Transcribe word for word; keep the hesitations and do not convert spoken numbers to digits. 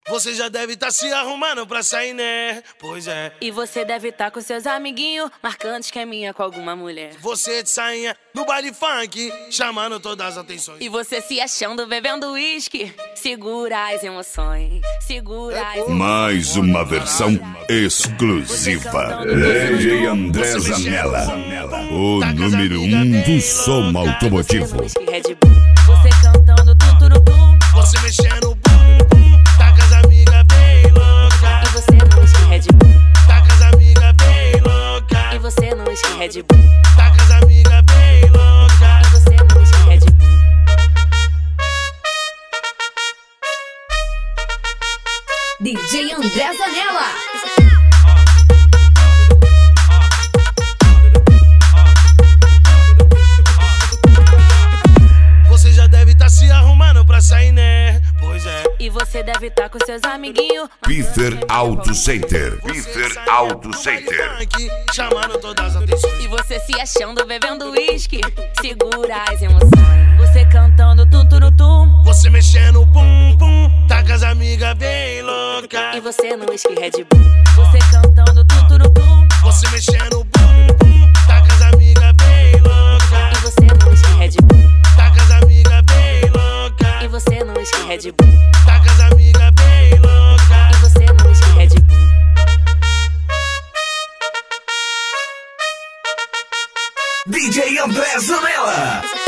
Você já deve estar tá se arrumando pra sair, né? Pois é. E você deve estar tá com seus amiguinhos marcando esqueminha com alguma mulher. Você de sainha no baile funk, chamando todas as atenções. E você se achando bebendo uísque. Segura as emoções, segura as emoções. Mais uma versão exclusiva. D J André Zanella, o número um do som automotivo. Você cantando tuturutum, você mexendo o bum bum, tá com as amigas bem louca. E você no whisky Red Bull, tá com as amigas bem louca. E você no whisky Red Bull, tá com as amigas bem louca. E você no whisky Red Bull. D J André Zanella. Você já deve estar tá se arrumando pra sair, né? Pois é. E você deve estar tá com seus amiguinhos. Piffer Auto Center. Piffer Auto Center. Chamando todas as atenções. E você se achando bebendo uísque. Segura as emoções. Você cantando tuturutum. Você mexendo o bum bum. Tá com as amigas bem louca. E você no whisky Red Bull. Você cantando tuturutum. Você mexendo o bum bum. Tá com as amigas bem louca. E você no whisky Red Bull. Tá com as amigas bem louca. E você no whisky Red Bull. Tá com as amigas bem louca. E você no whisky Red Bull. D J André Zanella.